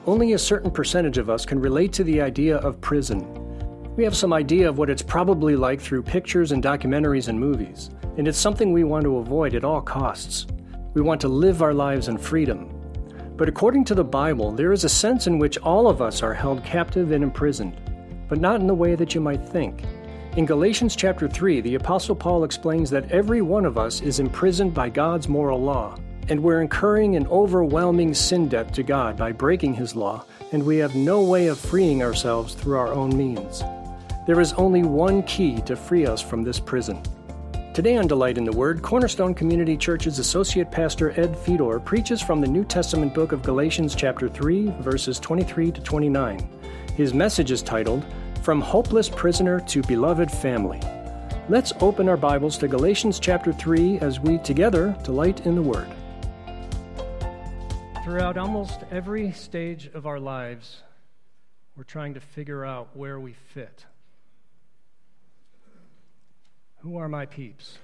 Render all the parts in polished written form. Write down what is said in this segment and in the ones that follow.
only a certain percentage of us can relate to the idea of prison. We have some idea of what it's probably like through pictures and documentaries and movies, and it's something we want to avoid at all costs. We want to live our lives in freedom. But according to the Bible, there is a sense in which all of us are held captive and imprisoned, but not in the way that you might think. In Galatians chapter 3, the Apostle Paul explains that every one of us is imprisoned by God's moral law, and we're incurring an overwhelming sin debt to God by breaking His law, and we have no way of freeing ourselves through our own means. There is only one key to free us from this prison. Today on Delight in the Word, Cornerstone Community Church's Associate Pastor Ed Fedor preaches from the New Testament book of Galatians chapter 3, verses 23 to 29. His message is titled, From Hopeless Prisoner to Beloved Family. Let's open our Bibles to Galatians chapter 3 as we together delight in the Word. Throughout almost every stage of our lives, we're trying to figure out where we fit. Who are my peeps?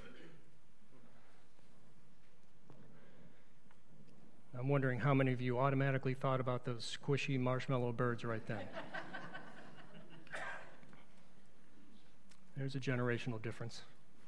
I'm wondering how many of you automatically thought about those squishy marshmallow birds right then. There's a generational difference.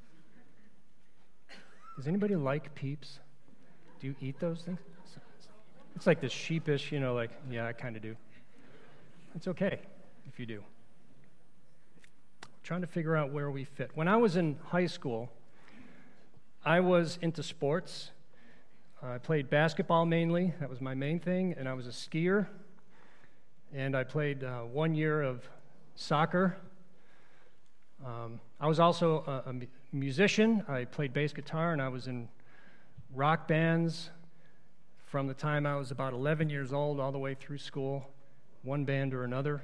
Does anybody like peeps? Do you eat those things? It's like this sheepish, yeah, I kind of do. It's okay if you do. Trying to figure out where we fit. When I was in high school, I was into sports. I played basketball mainly. That was my main thing. And I was a skier. And I played 1 year of soccer. I was also a musician. I played bass guitar, and I was in rock bands from the time I was about 11 years old all the way through school, one band or another.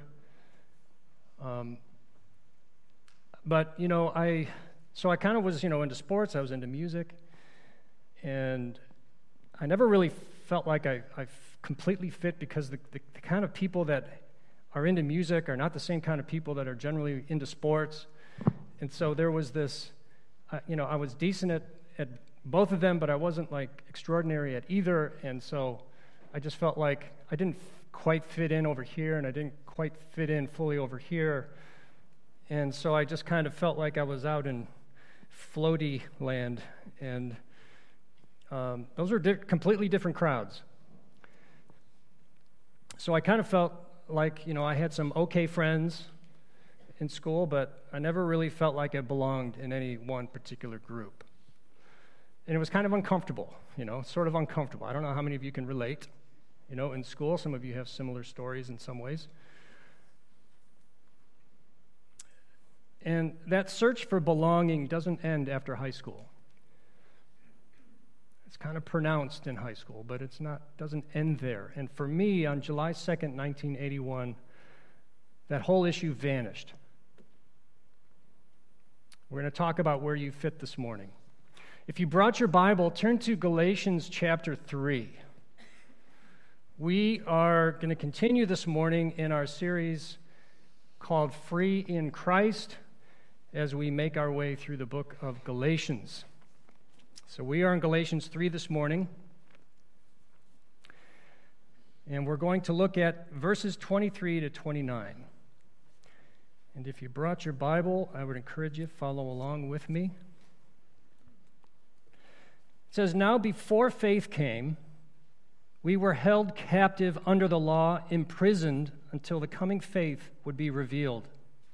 But I kind of was, into sports. I was into music, and I never really felt like I completely fit because the kind of people that are into music are not the same kind of people that are generally into sports. And so there was this, I was decent at both of them, but I wasn't like extraordinary at either. And so I just felt like I didn't quite fit in over here, and I didn't quite fit in fully over here. And so I just kind of felt like I was out in floaty land, and those were completely different crowds. So I kind of felt like, I had some okay friends in school, but I never really felt like I belonged in any one particular group. And it was kind of uncomfortable, sort of uncomfortable. I don't know how many of you can relate. In school, some of you have similar stories in some ways. And that search for belonging doesn't end after high school. It's kind of pronounced in high school, but doesn't end there. And for me, on July 2nd, 1981, that whole issue vanished. We're going to talk about where you fit this morning. If you brought your Bible, turn to Galatians chapter 3. We are going to continue this morning in our series called Free in Christ as we make our way through the book of Galatians. So we are in Galatians 3 this morning, and we're going to look at verses 23 to 29. And if you brought your Bible, I would encourage you to follow along with me. It says, Now before faith came, we were held captive under the law, imprisoned until the coming faith would be revealed.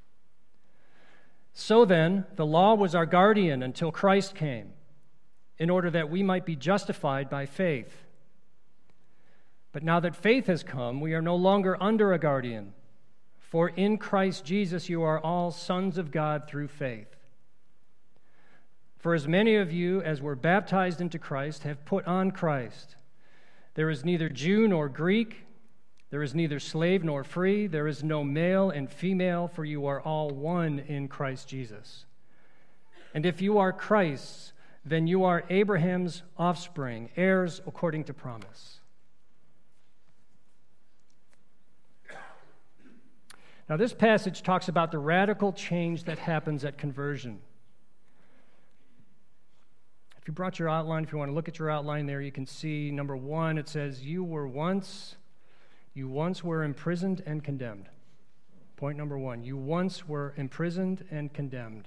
So then, the law was our guardian until Christ came, in order that we might be justified by faith. But now that faith has come, we are no longer under a guardian. For in Christ Jesus you are all sons of God through faith. For as many of you as were baptized into Christ have put on Christ. There is neither Jew nor Greek, there is neither slave nor free, there is no male and female, for you are all one in Christ Jesus. And if you are Christ's, then you are Abraham's offspring, heirs according to promise. Now, this passage talks about the radical change that happens at conversion. If you brought your outline, if you want to look at your outline there, you can see, number one, it says, you were once You once were imprisoned and condemned. Point number one, you once were imprisoned and condemned.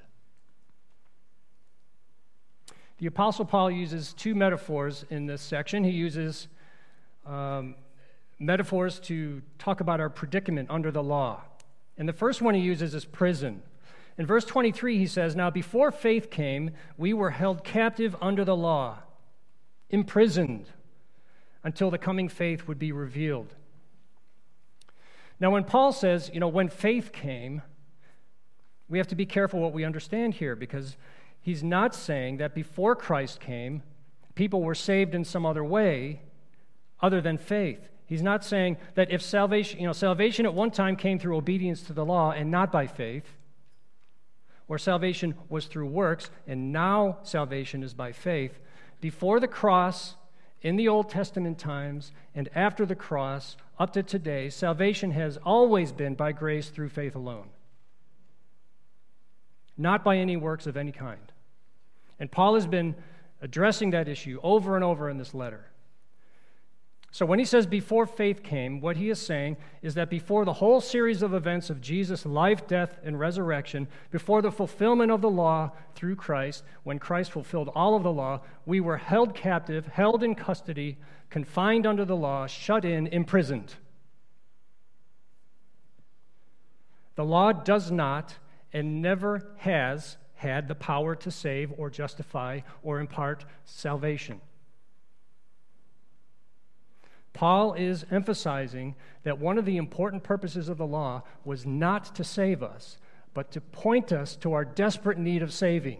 The Apostle Paul uses two metaphors in this section. He uses metaphors to talk about our predicament under the law. And the first one he uses is prison. In verse 23, he says, "Now before faith came, we were held captive under the law, imprisoned, until the coming faith would be revealed." Now, when Paul says, when faith came, we have to be careful what we understand here, because he's not saying that before Christ came, people were saved in some other way other than faith. He's not saying that if salvation at one time came through obedience to the law and not by faith, or salvation was through works and now salvation is by faith. Before the cross, in the Old Testament times, and after the cross, up to today, salvation has always been by grace through faith alone, not by any works of any kind. And Paul has been addressing that issue over and over in this letter. So when he says before faith came, what he is saying is that before the whole series of events of Jesus' life, death, and resurrection, before the fulfillment of the law through Christ, when Christ fulfilled all of the law, we were held captive, held in custody, confined under the law, shut in, imprisoned. The law does not and never has had the power to save or justify or impart salvation. Paul is emphasizing that one of the important purposes of the law was not to save us, but to point us to our desperate need of saving.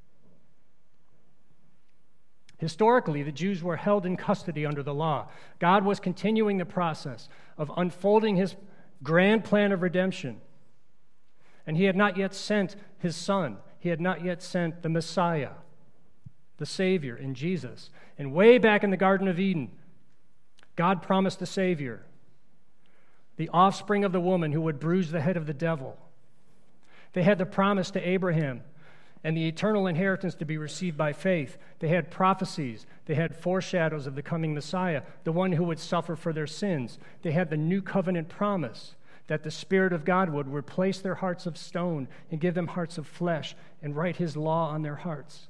Historically, the Jews were held in custody under the law. God was continuing the process of unfolding his grand plan of redemption. And he had not yet sent his Son. He had not yet sent the Messiah, the Savior, in Jesus. And way back in the Garden of Eden, God promised a Savior, the offspring of the woman who would bruise the head of the devil. They had the promise to Abraham and the eternal inheritance to be received by faith. They had prophecies. They had foreshadows of the coming Messiah, the one who would suffer for their sins. They had the new covenant promise that the Spirit of God would replace their hearts of stone and give them hearts of flesh and write his law on their hearts.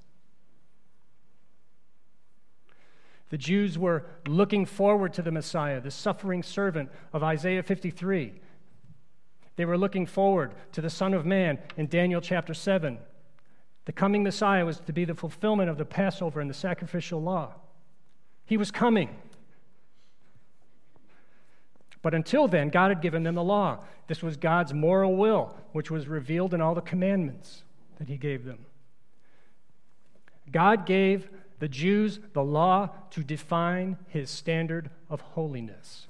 The Jews were looking forward to the Messiah, the suffering servant of Isaiah 53. They were looking forward to the Son of Man in Daniel chapter 7. The coming Messiah was to be the fulfillment of the Passover and the sacrificial law. He was coming. But until then, God had given them the law. This was God's moral will, which was revealed in all the commandments that he gave them. God gave the Jews the law to define his standard of holiness.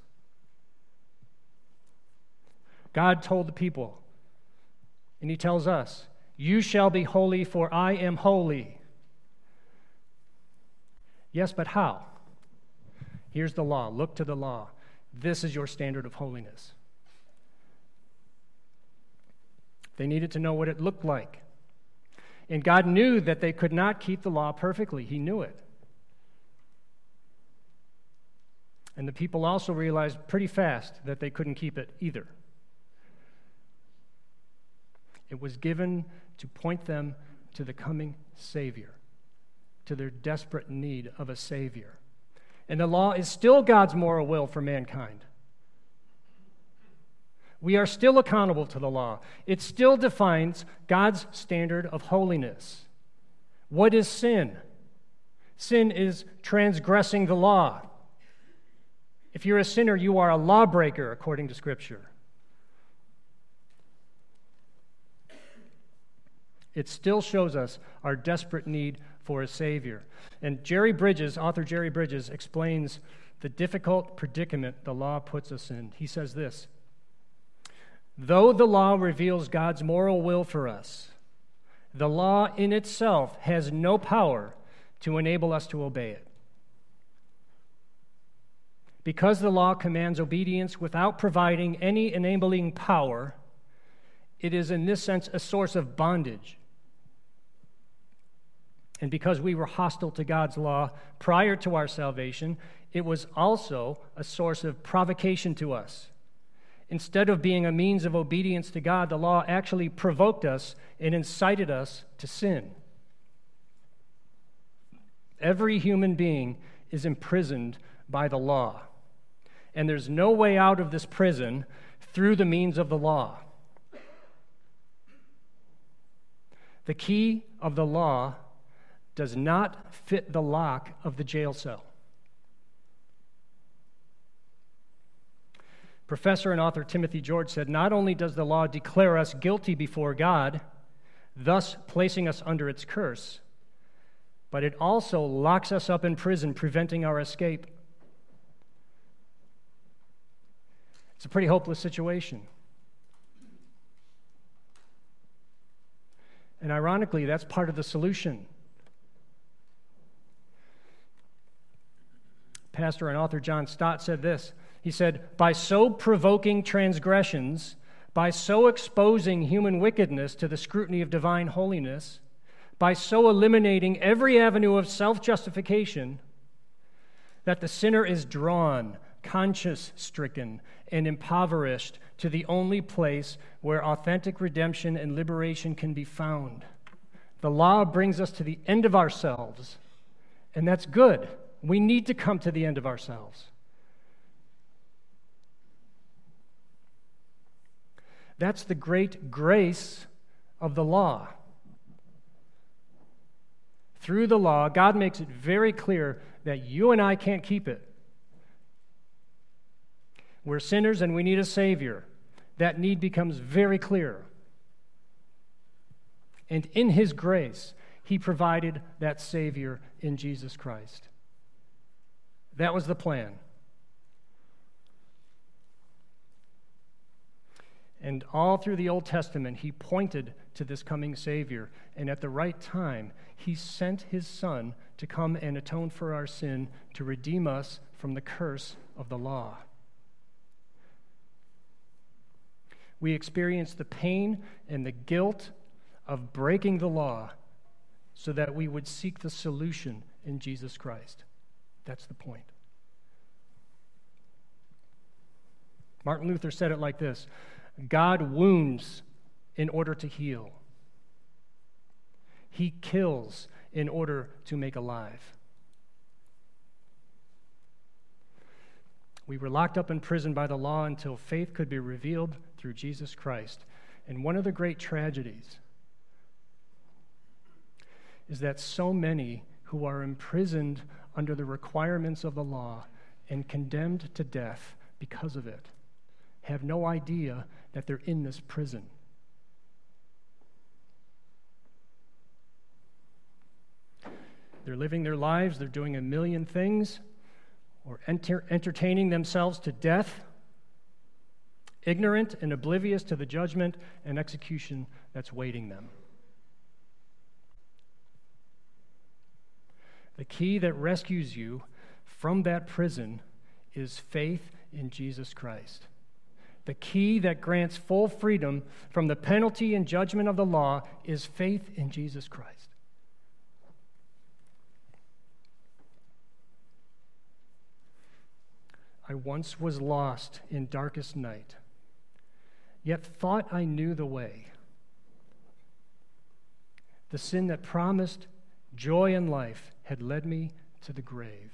God told the people, and he tells us, "You shall be holy, for I am holy." Yes, but how? Here's the law. Look to the law. This is your standard of holiness. They needed to know what it looked like. And God knew that they could not keep the law perfectly. He knew it. And the people also realized pretty fast that they couldn't keep it either. It was given to point them to the coming Savior, to their desperate need of a Savior. And the law is still God's moral will for mankind. We are still accountable to the law. It still defines God's standard of holiness. What is sin? Sin is transgressing the law. If you're a sinner, you are a lawbreaker, according to Scripture. It still shows us our desperate need for a Savior. And author Jerry Bridges, explains the difficult predicament the law puts us in. He says this: though the law reveals God's moral will for us, the law in itself has no power to enable us to obey it. Because the law commands obedience without providing any enabling power, it is in this sense a source of bondage. And because we were hostile to God's law prior to our salvation, it was also a source of provocation to us. Instead of being a means of obedience to God, the law actually provoked us and incited us to sin. Every human being is imprisoned by the law, and there's no way out of this prison through the means of the law. The key of the law does not fit the lock of the jail cell. Professor and author Timothy George said, "Not only does the law declare us guilty before God, thus placing us under its curse, but it also locks us up in prison, preventing our escape." It's a pretty hopeless situation. And ironically, that's part of the solution. Pastor and author John Stott said this. He said, "By so provoking transgressions, by so exposing human wickedness to the scrutiny of divine holiness, by so eliminating every avenue of self-justification, that the sinner is drawn, conscience-stricken, and impoverished to the only place where authentic redemption and liberation can be found. The law brings us to the end of ourselves, and that's good. We need to come to the end of ourselves. That's the great grace of the law. Through the law, God makes it very clear that you and I can't keep it. We're sinners and we need a Savior. That need becomes very clear. And in His grace, He provided that Savior in Jesus Christ. That was the plan. And all through the Old Testament, He pointed to this coming Savior. And at the right time, He sent His Son to come and atone for our sin, to redeem us from the curse of the law. We experience the pain and the guilt of breaking the law so that we would seek the solution in Jesus Christ. That's the point. Martin Luther said it like this: God wounds in order to heal. He kills in order to make alive. We were locked up in prison by the law until faith could be revealed through Jesus Christ. And one of the great tragedies is that so many who are imprisoned under the requirements of the law and condemned to death because of it have no idea that they're in this prison. They're living their lives, they're doing a million things, or entertaining themselves to death, ignorant and oblivious to the judgment and execution that's waiting them. The key that rescues you from that prison is faith in Jesus Christ. The key that grants full freedom from the penalty and judgment of the law is faith in Jesus Christ. I once was lost in darkest night, yet thought I knew the way. The sin that promised joy and life had led me to the grave.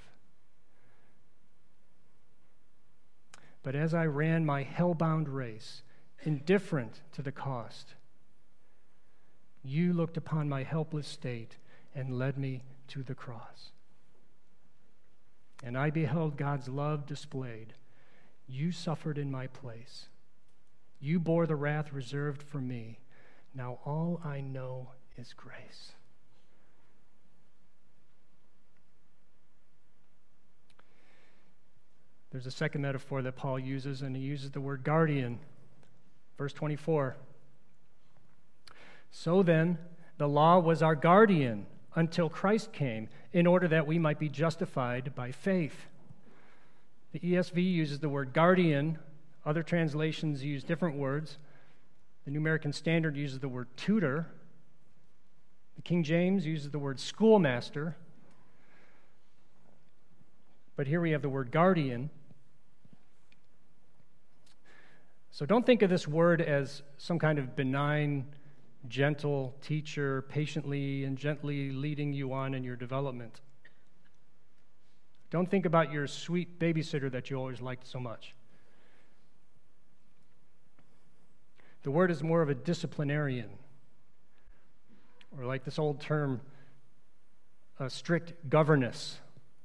But as I ran my hell-bound race, indifferent to the cost, you looked upon my helpless state and led me to the cross. And I beheld God's love displayed. You suffered in my place. You bore the wrath reserved for me. Now all I know is grace. There's a second metaphor that Paul uses, and he uses the word guardian. Verse 24. So then, the law was our guardian until Christ came, in order that we might be justified by faith. The ESV uses the word guardian. Other translations use different words. The New American Standard uses the word tutor. The King James uses the word schoolmaster. But here we have the word guardian. So don't think of this word as some kind of benign, gentle teacher, patiently and gently leading you on in your development. Don't think about your sweet babysitter that you always liked so much. The word is more of a disciplinarian, or like this old term, a strict governess.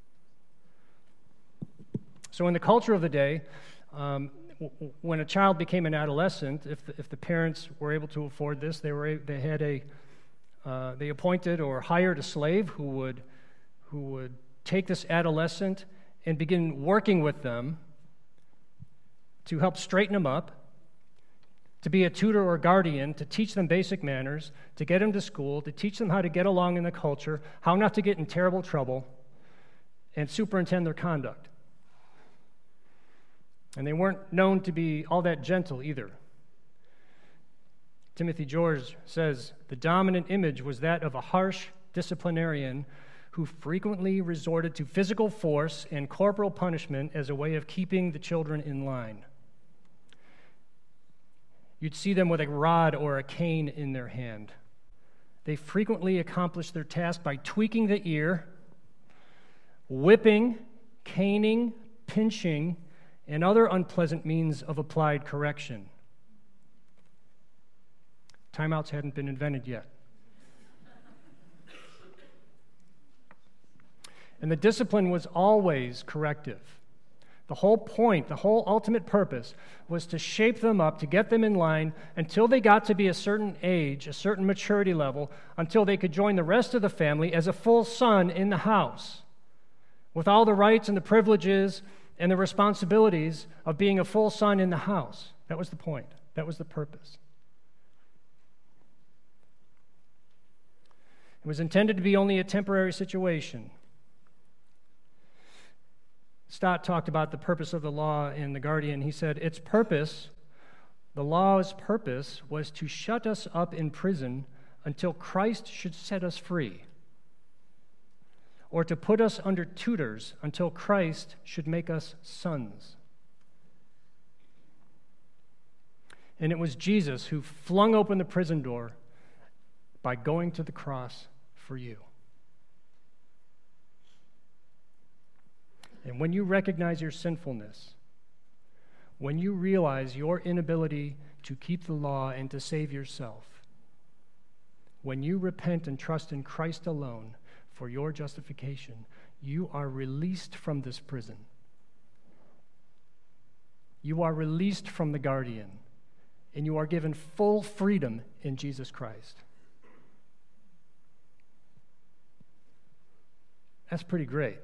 So in the culture of the day, when a child became an adolescent, if the parents were able to afford this, they appointed or hired a slave who would take this adolescent and begin working with them to help straighten them up, to be a tutor or guardian, to teach them basic manners, to get them to school, to teach them how to get along in the culture, how not to get in terrible trouble, and superintend their conduct. And they weren't known to be all that gentle either. Timothy George says, the dominant image was that of a harsh disciplinarian who frequently resorted to physical force and corporal punishment as a way of keeping the children in line. You'd see them with a rod or a cane in their hand. They frequently accomplished their task by tweaking the ear, whipping, caning, pinching, and other unpleasant means of applied correction. Timeouts hadn't been invented yet. And the discipline was always corrective. The whole point, the whole ultimate purpose was to shape them up, to get them in line until they got to be a certain age, a certain maturity level, until they could join the rest of the family as a full son in the house, with all the rights and the privileges and the responsibilities of being a full son in the house. That was the point. That was the purpose. It was intended to be only a temporary situation. Stott talked about the purpose of the law and the guardian. He said, its purpose, the law's purpose, was to shut us up in prison until Christ should set us free, or to put us under tutors until Christ should make us sons. And it was Jesus who flung open the prison door by going to the cross for you. And when you recognize your sinfulness, when you realize your inability to keep the law and to save yourself, when you repent and trust in Christ alone for your justification, you are released from this prison. You are released from the guardian, and you are given full freedom in Jesus Christ. That's pretty great.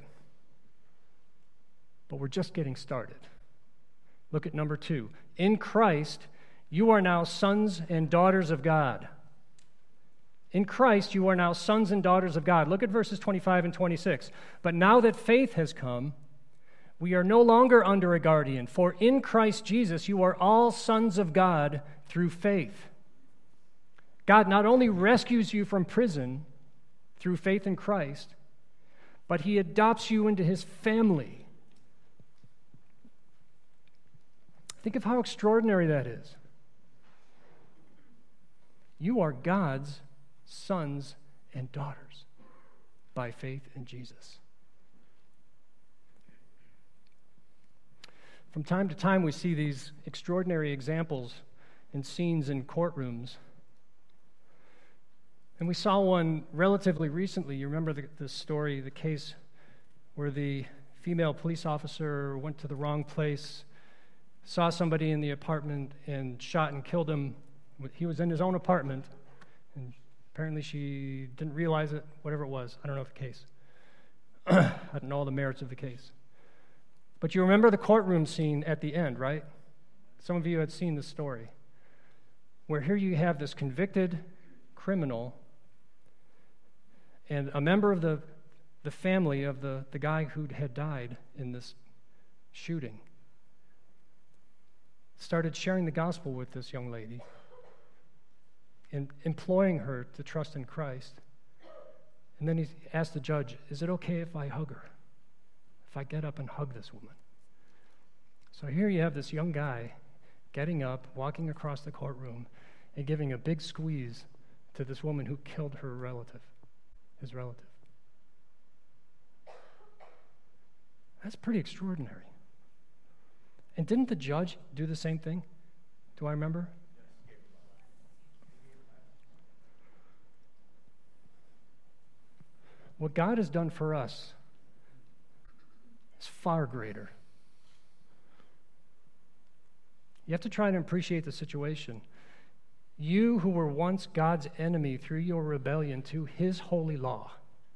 But we're just getting started. Look at number 2. In Christ, you are now sons and daughters of God. In Christ, you are now sons and daughters of God. Look at verses 25 and 26. But now that faith has come, we are no longer under a guardian, for in Christ Jesus you are all sons of God through faith. God not only rescues you from prison through faith in Christ, but he adopts you into his family. Think of how extraordinary that is. You are God's sons and daughters by faith in Jesus. From time to time, we see these extraordinary examples and scenes in courtrooms. And we saw one relatively recently. You remember the story, the case where the female police officer went to the wrong place, saw somebody in the apartment and shot and killed him. He was in his own apartment, and apparently she didn't realize it, whatever it was. I don't know the case. I don't know all the merits of the case. But you remember the courtroom scene at the end, right? Some of you had seen the story, where here you have this convicted criminal and a member of the family of the guy who had died in this shooting started sharing the gospel with this young lady and imploring her to trust in Christ. And then he asked the judge, is it okay if I hug her, if I get up and hug this woman? So here you have this young guy getting up, walking across the courtroom, and giving a big squeeze to this woman who killed her relative, his relative. That's pretty extraordinary. And didn't the judge do the same thing? Do I remember? What God has done for us is far greater. You have to try to appreciate the situation. You who were once God's enemy through your rebellion to his holy law,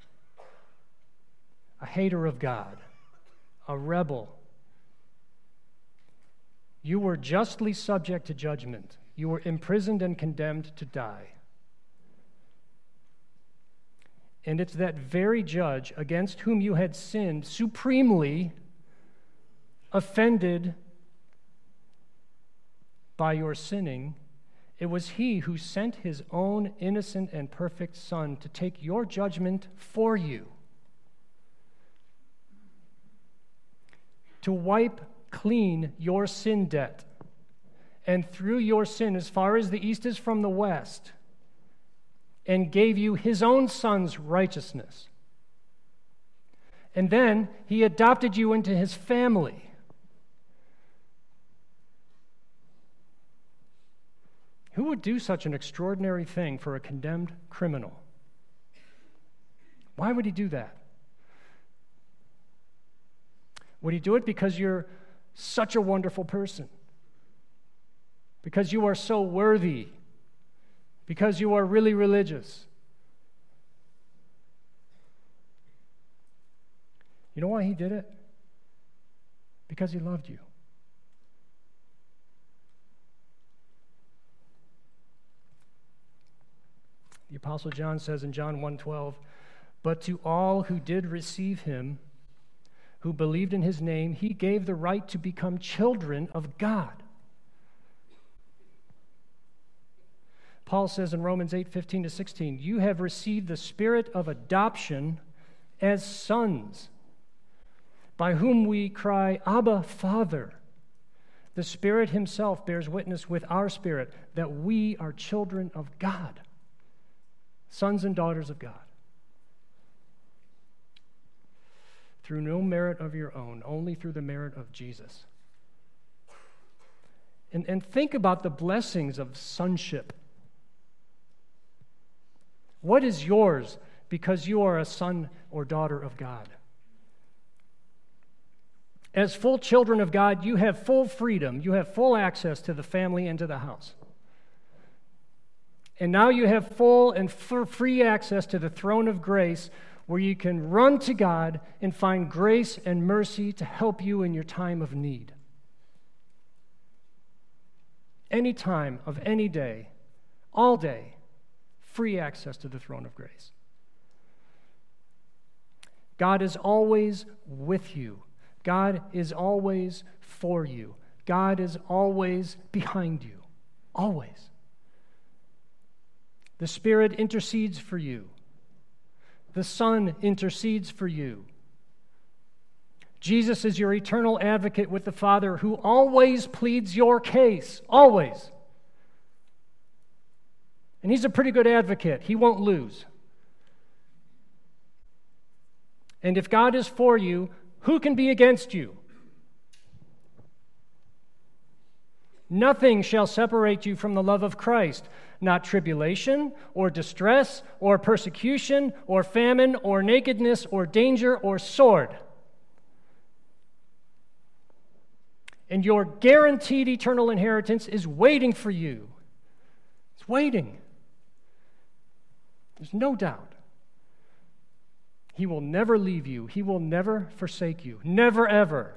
a hater of God, a rebel, you were justly subject to judgment. You were imprisoned and condemned to die. And it's that very judge against whom you had sinned, supremely offended by your sinning. It was he who sent his own innocent and perfect Son to take your judgment for you, to wipe clean your sin debt, and through your sin as far as the east is from the west, and gave you his own Son's righteousness. And then he adopted you into his family. Who would do such an extraordinary thing for a condemned criminal? Why would he do that? Would he do it because you're such a wonderful person? Because you are so worthy? Because you are really religious? You know why he did it? Because he loved you. The Apostle John says in John 1:12, "But to all who did receive him, who believed in his name, he gave the right to become children of God." Paul says in Romans 8:15-16, "You have received the spirit of adoption as sons, by whom we cry, 'Abba, Father.' The Spirit himself bears witness with our spirit that we are children of God, sons and daughters of God. Through no merit of your own, only through the merit of Jesus." And think about the blessings of sonship. What is yours because you are a son or daughter of God? As full children of God, you have full freedom. You have full access to the family and to the house. And now you have full and free access to the throne of grace, where you can run to God and find grace and mercy to help you in your time of need. Any time of any day, all day, free access to the throne of grace. God is always with you. God is always for you. God is always behind you. Always. The Spirit intercedes for you. The Son intercedes for you. Jesus is your eternal advocate with the Father, who always pleads your case. Always. And he's a pretty good advocate. He won't lose. And if God is for you, who can be against you? Nothing shall separate you from the love of Christ, not tribulation or distress or persecution or famine or nakedness or danger or sword. And your guaranteed eternal inheritance is waiting for you. It's waiting. There's no doubt. He will never leave you. He will never forsake you. Never, ever.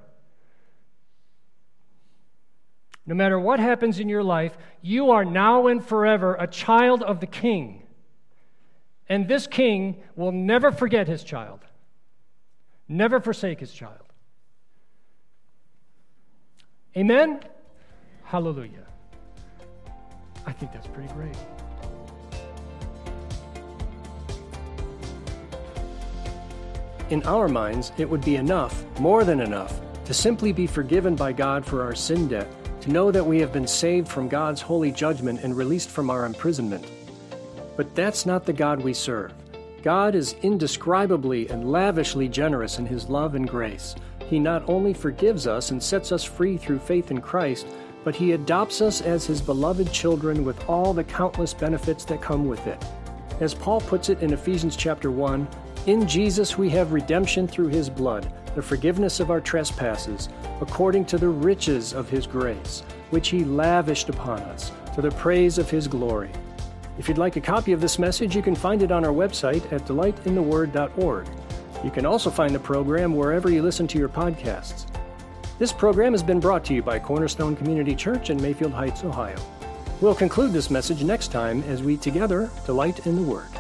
No matter what happens in your life, you are now and forever a child of the King. And this King will never forget his child. Never forsake his child. Amen? Hallelujah. I think that's pretty great. In our minds, it would be enough, more than enough, to simply be forgiven by God for our sin debt, to know that we have been saved from God's holy judgment and released from our imprisonment. But that's not the God we serve. God is indescribably and lavishly generous in His love and grace. He not only forgives us and sets us free through faith in Christ, but He adopts us as His beloved children with all the countless benefits that come with it. As Paul puts it in Ephesians chapter 1, "In Jesus we have redemption through His blood, the forgiveness of our trespasses, according to the riches of His grace, which He lavished upon us, to the praise of His glory." If you'd like a copy of this message, you can find it on our website at delightintheword.org. You can also find the program wherever you listen to your podcasts. This program has been brought to you by Cornerstone Community Church in Mayfield Heights, Ohio. We'll conclude this message next time as we together delight in the Word.